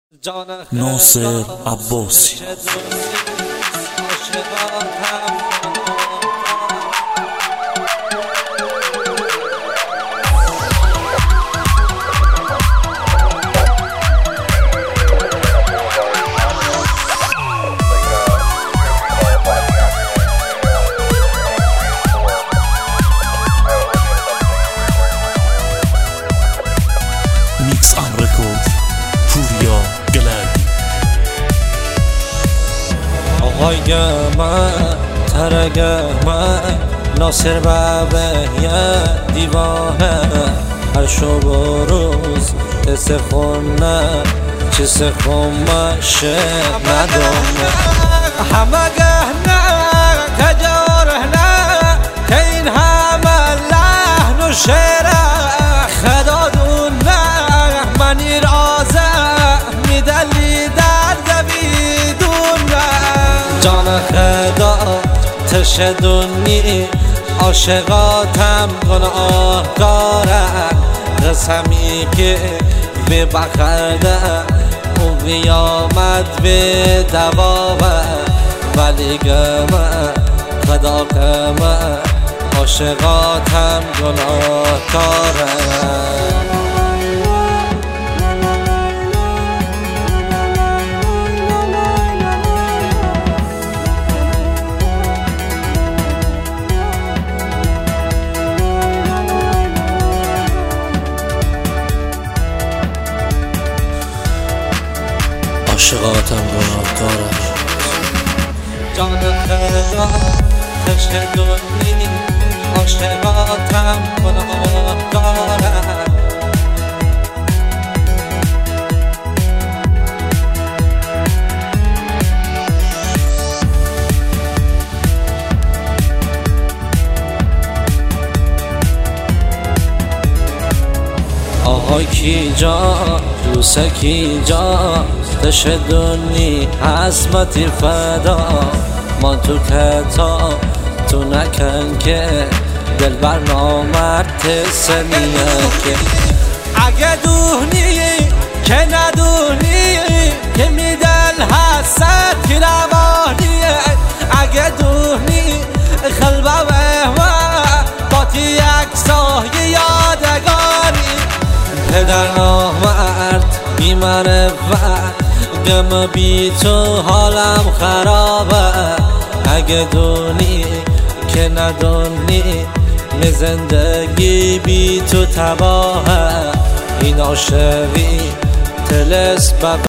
ناصر عباسی. میکس آن رکورد پوریا گلردی. آقای من ترگ من ناصر بابه یه دیوانه، هر شب و روز دست خونه چیز خمشه ندامه همه گهنه تجاره که این همه لحن و شعره خدا دونه منی رازه میدلی درد بیدونه جان خدا تشدونی عاشقاتم گناهکاره قسمی که به بخرده او بیامد به دوابه ولی گمه خدا گمه عاشقاتم گناهکاره. عاشقاتم گناهکاره. جان خدا تشدونی عاشقاتم گناهکاره. آهای کی جان دوسته کی جان تشدونی عظمتی فدا من تو کتا تو نکن که دل بر نامرد سمیه که اگه دونی که ندونی که میدل هست روانیه اگه دونی خلبه و باتی یک سایه یادگاری پدر نامرد بی معرفت گم بی تو حالم خرابه اگه دونی که ندونی می زندگی بی تو تباهه این عاشقی تلس